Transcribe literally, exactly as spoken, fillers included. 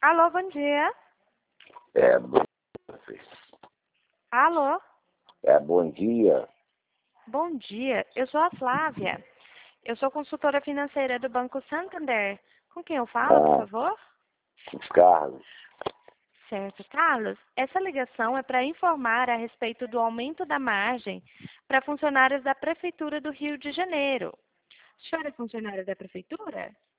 Alô, bom dia. É, bom, Alô, é, bom dia. bom dia. Eu sou a Flávia. Eu sou consultora financeira do Banco Santander. Com quem eu falo, por Ah, favor? Carlos. Certo, Carlos. Essa ligação é para informar a respeito do aumento da margem para funcionários da Prefeitura do Rio de Janeiro. O senhor é funcionário da Prefeitura?